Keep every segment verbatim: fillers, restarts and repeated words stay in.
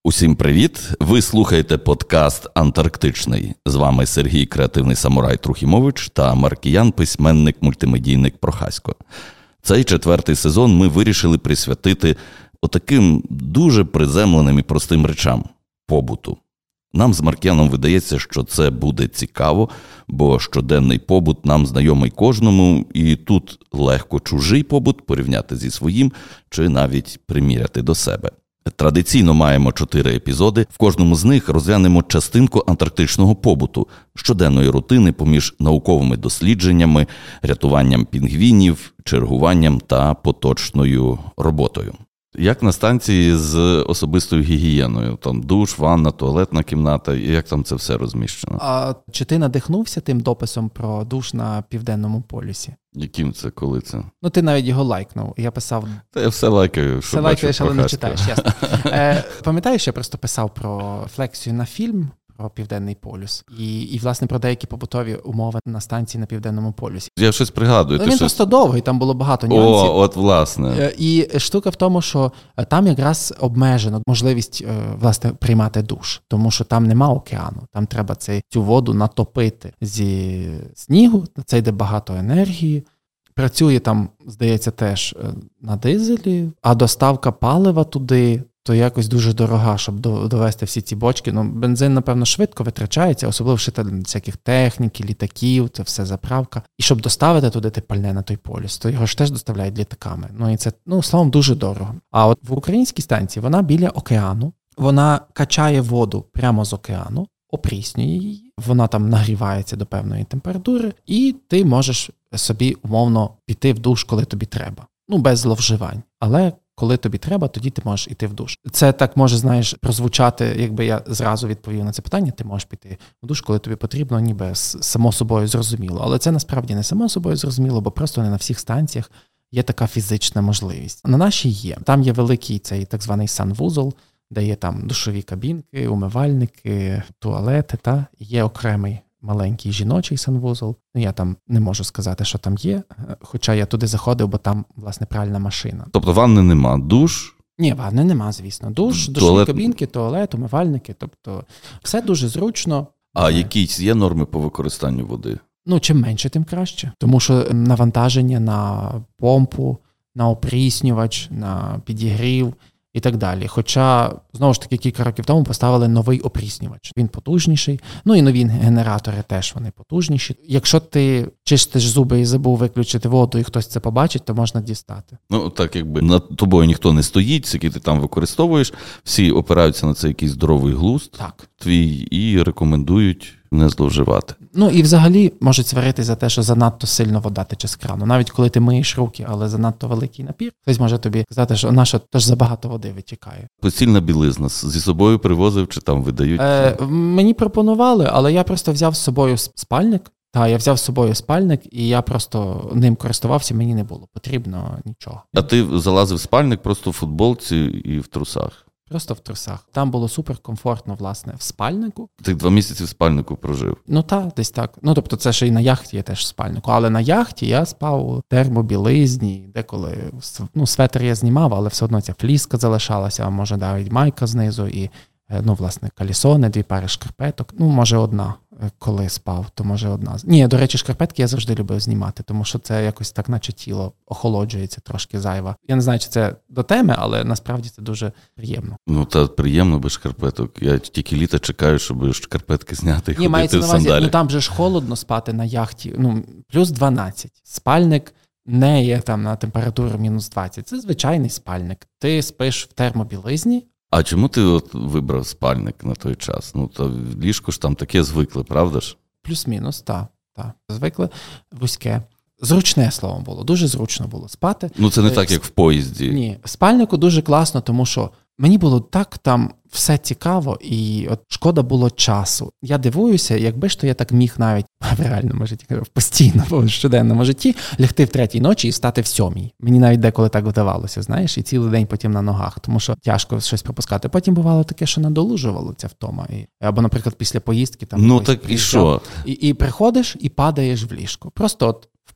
Усім привіт! Ви слухаєте подкаст «Антарктичний». З вами Сергій Креативний Самурай Трухімович та Маркіян, письменник-мультимедійник Прохасько. Цей четвертий сезон ми вирішили присвятити отаким дуже приземленим і простим речам – побуту. Нам з Маркіяном видається, що це буде цікаво, бо щоденний побут нам знайомий кожному, і тут легко чужий побут порівняти зі своїм чи навіть приміряти до себе. Традиційно маємо чотири епізоди, в кожному з них розглянемо частинку антарктичного побуту, щоденної рутини поміж науковими дослідженнями, рятуванням пінгвінів, чергуванням та поточною роботою. Як на станції з особистою гігієною? Там душ, ванна, туалетна кімната, і як там це все розміщено? А чи ти надихнувся тим дописом про душ на Південному полюсі? Яким це, коли це? Ну, ти навіть його лайкнув. Я писав... Та я все лайкаю, що все бачу лайкаєш, але не Прохасько. читаєш, ясно. Е, пам'ятаєш, я просто писав про флексію на фільм про Південний полюс. І, і, власне, про деякі побутові умови на станції на Південному полюсі. Я щось пригадую. Він ти просто щось... довгий, там було багато нюансів. О, от власне. І штука в тому, що там якраз обмежена можливість, власне, приймати душ. Тому що там нема океану. Там треба цей, цю воду натопити зі снігу. Це йде багато енергії. Працює там, здається, теж на дизелі. А доставка палива туди то якось дуже дорога, щоб довести всі ці бочки. Ну, бензин, напевно, швидко витрачається, особливо ще для всяких техніки, літаків, це все заправка. І щоб доставити туди те пальне на той полюс, то його ж теж доставляють літаками. Ну, і це, ну, словом, дуже дорого. А от в українській станції вона біля океану, вона качає воду прямо з океану, опріснює її, вона там нагрівається до певної температури, і ти можеш собі, умовно, піти в душ, коли тобі треба. Ну, без зловживань. Але коли тобі треба, тоді ти можеш іти в душ. Це так може, знаєш, прозвучати, якби я зразу відповів на це питання, ти можеш піти в душ, коли тобі потрібно, ніби само собою зрозуміло. Але це насправді не само собою зрозуміло, бо просто не на всіх станціях є така фізична можливість. На нашій є. Там є великий цей так званий санвузол, де є там душові кабінки, умивальники, туалети, та є окремий маленький жіночий санвузол. Я там не можу сказати, що там є, хоча я туди заходив, бо там, власне, пральна машина. Тобто ванни нема, душ? Ні, ванни нема, звісно. Душ, душові туалет... кабінки, туалет, умивальники, тобто все дуже зручно. А якісь є норми по використанню води? Ну, чим менше, тим краще. Тому що навантаження на помпу, на опріснювач, на підігрів і так далі. Хоча, знову ж таки, кілька років тому поставили новий опріснювач. Він потужніший. Ну і нові генератори теж вони потужніші. Якщо ти чистиш зуби і забув виключити воду, і хтось це побачить, то можна дістати. Ну, так якби над тобою ніхто не стоїть, який ти там використовуєш, всі опираються на цей якийсь здоровий глузд так. твій і рекомендують не зловживати. Ну і взагалі можуть сваритися за те, що занадто сильно вода тече з крану. Навіть коли ти миєш руки, але занадто великий напір, хтось може тобі сказати, що наша теж забагато води витікає. Постільна білизна зі собою привозив чи там видають? Е, мені пропонували, але я просто взяв з собою спальник. Так, я взяв з собою спальник, і я просто ним користувався, мені не було потрібно нічого. А ти залазив в спальник просто в футболці і в трусах? Просто в трусах. Там було суперкомфортно, власне, в спальнику. Ти два місяці в спальнику прожив? Ну так, десь так. Ну, тобто це ще і на яхті є теж в спальнику. Але на яхті я спав у термобілизні, деколи, ну, светр я знімав, але все одно ця фліска залишалася, а може навіть майка знизу і, ну, власне, калісони, дві пари шкарпеток. Ну, може одна, коли спав, то може одна. Ні, до речі, шкарпетки я завжди любив знімати, тому що це якось так, наче тіло охолоджується трошки зайва. Я не знаю, чи це до теми, але насправді це дуже приємно. Ну, та приємно без шкарпеток. Я тільки літо чекаю, щоб шкарпетки зняти і Ні, ходити в на увазі, сандалі. Ну, там же ж холодно спати на яхті, ну, плюс дванадцять. Спальник не є там на температуру мінус двадцять. Це звичайний спальник. Ти спиш в термобілизні. А чому ти от вибрав спальник на той час? Ну, то ліжко ж там таке звикли, правда ж? Плюс-мінус, так. Та. Звикли, вузьке. Зручне слово було, дуже зручно було спати. Ну, це не так, як в поїзді. Ні, в спальнику дуже класно, тому що мені було так там все цікаво, і от шкода було часу. Я дивуюся, якби ж то я так міг навіть в реальному житті, в постійному, в щоденному житті, лягти в третій ночі і стати в сьомій. Мені навіть деколи так вдавалося, знаєш, і цілий день потім на ногах, тому що тяжко щось пропускати. Потім бувало таке, що надолужувало ця втома. І, або, наприклад, після поїздки там... Ну так і що? І, і приходиш, і падаєш в ліжко. Просто от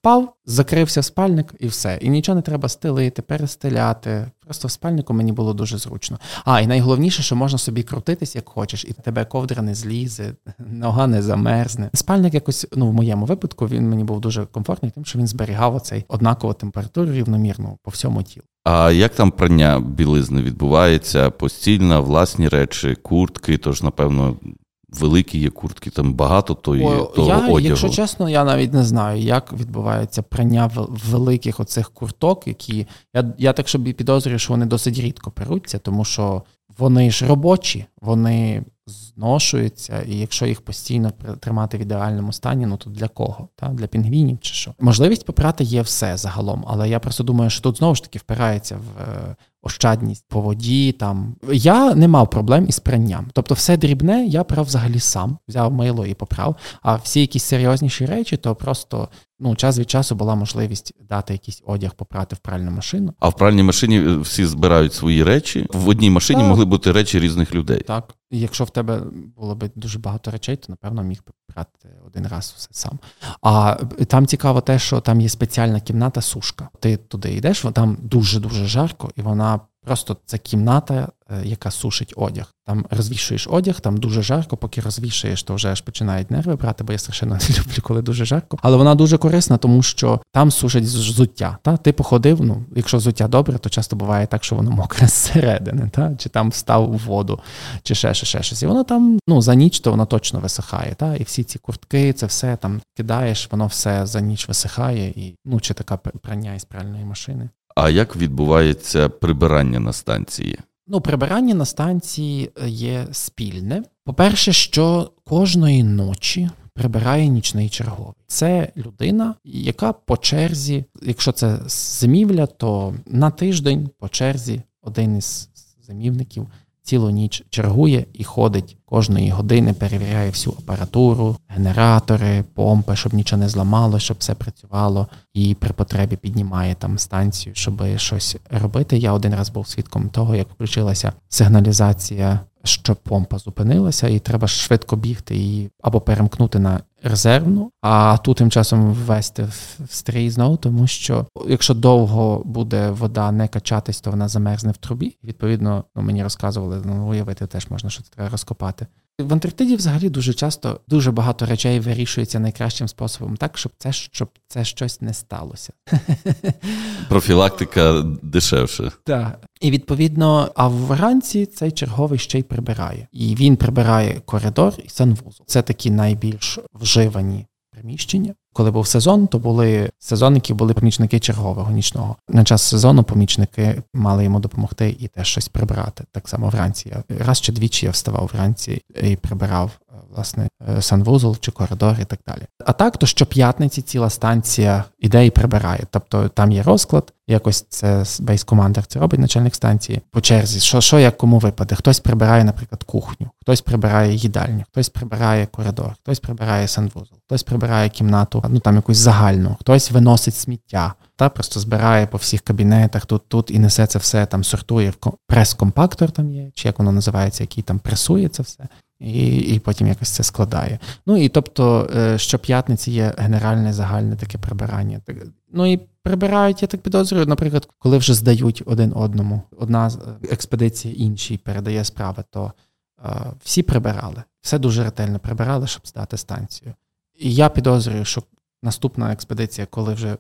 впав, закрився в спальник і все. І нічого не треба стелити, перестеляти. Просто в спальнику мені було дуже зручно. А, і найголовніше, що можна собі крутитись, як хочеш, і тебе ковдра не злізе, нога не замерзне. Спальник якось, ну, в моєму випадку, він мені був дуже комфортний, тим, що він зберігав оцей однакову температуру рівномірну по всьому тілу. А як там прання білизни відбувається? Постільна, власні речі, куртки, тож, напевно, великі є куртки, там багато тої, О, того я, одягу. Якщо чесно, я навіть не знаю, як відбувається прання великих оцих курток, які... Я, я так собі підозрюю, що вони досить рідко перуться, тому що вони ж робочі, вони зношуються, і якщо їх постійно тримати в ідеальному стані, ну то для кого? Та? Для пінгвінів чи що? Можливість попрати є все загалом, але я просто думаю, що тут знову ж таки впирається в ощадність по воді. Там. Я не мав проблем із пранням. Тобто все дрібне я прав взагалі сам, взяв мило і поправ, а всі якісь серйозніші речі, то просто ну, час від часу була можливість дати якийсь одяг попрати в пральну машину. А в пральній машині всі збирають свої речі? В одній машині так. Могли бути речі різних людей? Так. І якщо в тебе було б дуже багато речей, то, напевно, міг би прати один раз все сам. А там цікаво те, що там є спеціальна кімната-сушка. Ти туди йдеш, там дуже-дуже жарко, і вона просто це кімната, яка сушить одяг. Там розвішуєш одяг, там дуже жарко, поки розвішуєш, то вже аж починають нерви брати, бо я страшенно не люблю, коли дуже жарко. Але вона дуже корисна, тому що там сушать взуття. Та? Ти походив, ну, якщо взуття добре, то часто буває так, що воно мокре зсередини, та? Чи там встав у воду, чи ще, ще, ще щось. І воно там, ну, за ніч то воно точно висихає. Та? І всі ці куртки, це все там кидаєш, воно все за ніч висихає. І, ну, чи така прання із пральної машини. А як відбувається прибирання на станції? Ну, прибирання на станції є спільне. По-перше, що кожної ночі прибирає нічний черговий. Це людина, яка по черзі, якщо це зимівля, то на тиждень по черзі один із зимівників цілу ніч чергує і ходить кожної години, перевіряє всю апаратуру, генератори, помпи, щоб нічого не зламало, щоб все працювало, і при потребі піднімає там станцію, щоб щось робити. Я один раз був свідком того, як включилася сигналізація, що помпа зупинилася, і треба швидко бігти і або перемкнути на резервну, а тут тим часом ввести в стрій знову, тому що якщо довго буде вода не качатись, то вона замерзне в трубі. Відповідно, ну, мені розказували, ну, уявити теж можна, що це треба розкопати. В Антарктиді взагалі дуже часто дуже багато речей вирішується найкращим способом так, щоб це, щоб це щось не сталося. Профілактика дешевше. Так. І відповідно, а вранці цей черговий ще й прибирає. І він прибирає коридор і санвузол. Це такі найбільш вживані приміщення. Коли був сезон, то були сезонники, були помічники чергового нічного. На час сезону помічники мали йому допомогти і теж щось прибрати. Так само вранці. Я раз чи двічі я вставав вранці і прибирав, власне, санвузол чи коридор і так далі. А так, то щоп'ятниці ціла станція іде і прибирає. Тобто там є розклад, якось це бейс-командер, це робить начальник станції. По черзі, що, що як кому випаде. Хтось прибирає, наприклад, кухню, хтось прибирає їдальню, хтось прибирає коридор, хтось прибирає санвузол, хтось прибирає кімнату, ну там якусь загальну, хтось виносить сміття, та просто збирає по всіх кабінетах, тут, тут і несе це все, там сортує, в прес-компактор там є, чи як воно називається, який там пресує це все. І, і потім якось це складає. Ну і тобто щоп'ятниці є генеральне загальне таке прибирання. Ну і прибирають, я так підозрюю, наприклад, коли вже здають один одному, одна експедиція іншій передає справи, то е, всі прибирали, все дуже ретельно прибирали, щоб здати станцію. І я підозрюю, що наступна експедиція, коли вже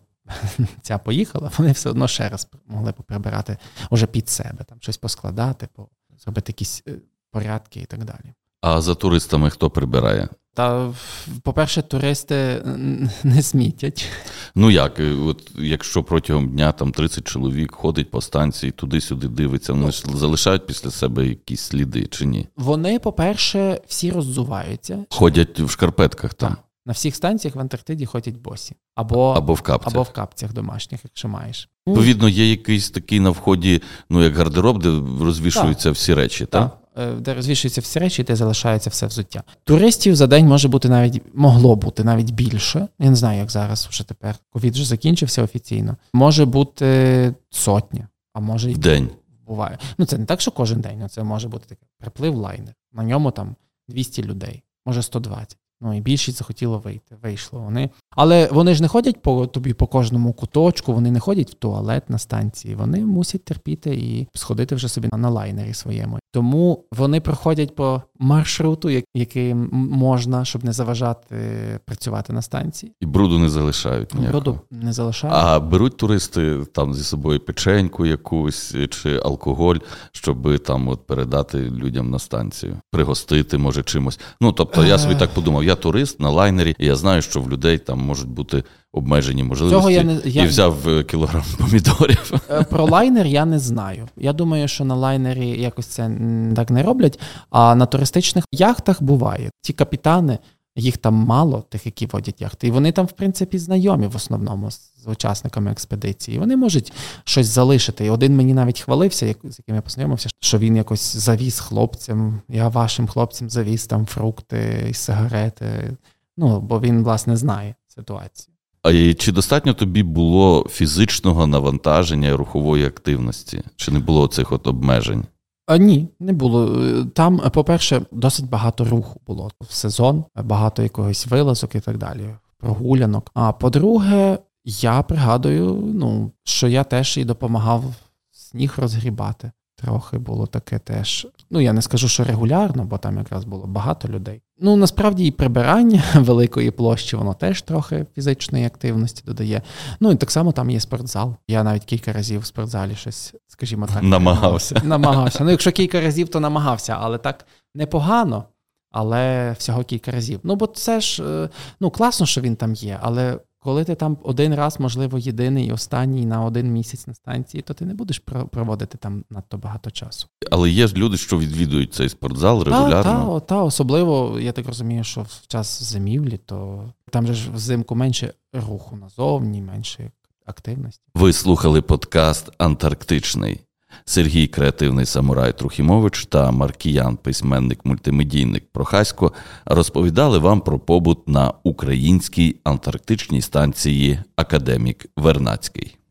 ця поїхала, вони все одно ще раз могли поприбирати уже під себе, там щось поскладати, зробити якісь порядки і так далі. А за туристами хто прибирає? Та, по-перше, туристи не смітять. Ну як, от якщо протягом дня там тридцять чоловік ходить по станції, туди-сюди дивиться, вони ж залишають після себе якісь сліди чи ні? Вони, по-перше, всі роззуваються. Ходять в шкарпетках там? Так. На всіх станціях в Антарктиді ходять босі. Або, або в капцях. Або в капцях домашніх, якщо маєш. Відповідно, є якийсь такий на вході, ну як гардероб, де розвішуються так. всі речі, так? Так. Де розвішуються всі речі, де залишається все взуття. Туристів за день може бути навіть, могло бути навіть більше. Я не знаю, як зараз, вже тепер. Ковід вже закінчився офіційно. Може бути сотня, а може і... В день? Буває. Ну, це не так, що кожен день. Це може бути такий приплив лайнер. На ньому там двісті людей, може сто двадцять. Ну, і більшість захотіло вийти. Вийшло. Вони Але вони ж не ходять по тобі по кожному куточку, вони не ходять в туалет на станції, вони мусять терпіти і сходити вже собі на лайнері своєму. Тому вони проходять по маршруту, який можна, щоб не заважати працювати на станції. І бруду не залишають ніякого. Бруду не залишають. А беруть туристи там зі собою печеньку якусь чи алкоголь, щоб там от передати людям на станцію? Пригостити, може, чимось? Ну, тобто, я собі так подумав, я турист на лайнері, і я знаю, що в людей там можуть бути обмежені можливості, я не, я... і взяв кілограм помідорів. Про лайнер я не знаю. Я думаю, що на лайнері якось це так не роблять, а на туристичних яхтах буває. Ті капітани, їх там мало, тих, які водять яхти, і вони там, в принципі, знайомі в основному з учасниками експедиції. Вони можуть щось залишити. І один мені навіть хвалився, з яким я познайомився, що він якось завіз хлопцям, я вашим хлопцям завіз там фрукти і сигарети. Ну, бо він, власне, знає ситуацію. А чи достатньо тобі було фізичного навантаження і рухової активності? Чи не було цих от обмежень? А, ні, не було. Там, по-перше, досить багато руху було в сезон, багато якогось вилазок і так далі, прогулянок. А по-друге, я пригадую, ну, що я теж і допомагав сніг розгрібати. Трохи було таке теж. Ну, я не скажу, що регулярно, бо там якраз було багато людей. Ну, насправді і прибирання великої площі, воно теж трохи фізичної активності додає. Ну, і так само там є спортзал. Я навіть кілька разів в спортзалі щось, скажімо так. Намагався. Намагався. Ну, якщо кілька разів, то намагався, але так непогано, але всього кілька разів. Ну, бо це ж, ну, класно, що він там є, але коли ти там один раз, можливо, єдиний і останній на один місяць на станції, то ти не будеш проводити там надто багато часу. Але є ж люди, що відвідують цей спортзал регулярно. Так, та, та, особливо, я так розумію, що в час зимівлі, то там же ж взимку менше руху назовні, менше активності. Ви слухали подкаст «Антарктичний». Сергій Креативний самурай Трухімович та Маркіян, письменник-мультимедійник Прохасько, розповідали вам про побут на українській антарктичній станції «Академік Вернадський».